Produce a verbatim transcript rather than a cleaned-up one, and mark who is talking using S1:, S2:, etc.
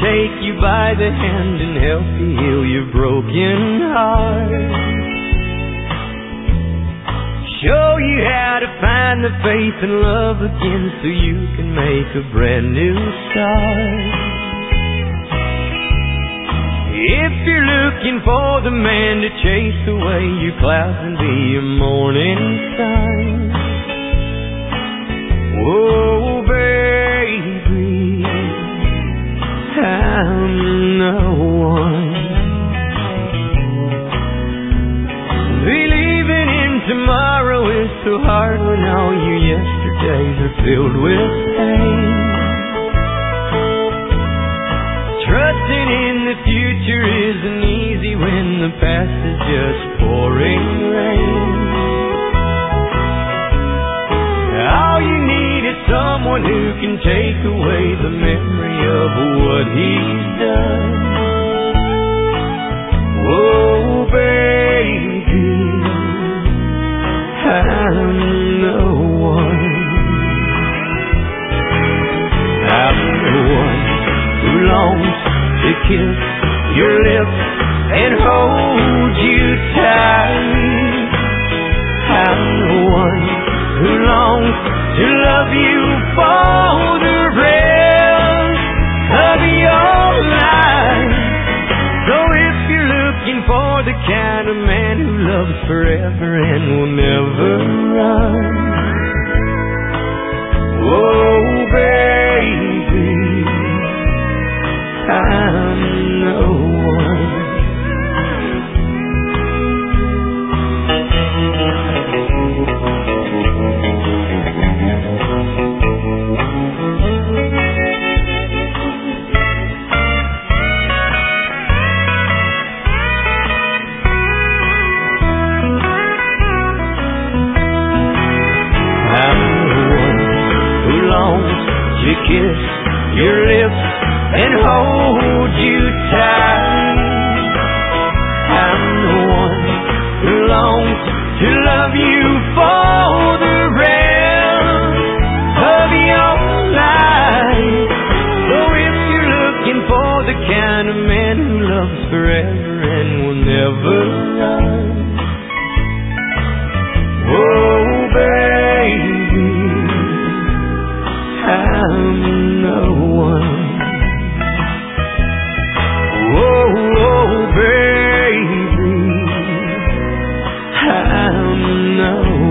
S1: take you by the hand and help you heal your broken heart. Show you how to find the faith and love again so you can make a brand new start. If you're looking for the man to chase away your clouds and be your morning sun, oh baby, I'm no one. Believing in tomorrow is so hard when all your yesterdays are filled with pain. Trusting in the future isn't easy when the past is just pouring rain. All you need is someone who can take away the memory of what he's done. Oh baby, I'm no one. I'm the one who longs to kiss your lips and hold you tight. I'm the one who longs to love you for the rest of your life. So if you're looking for the kind of man who loves forever and will never run, oh baby, I'm no one. I'm the one who longs to kiss your lips and hold you tight. I'm the one who longs to love you for the rest of your life. So if you're looking for the kind of man who loves forever and will never run, oh baby, I'm no one. Oh, oh, baby, I'm no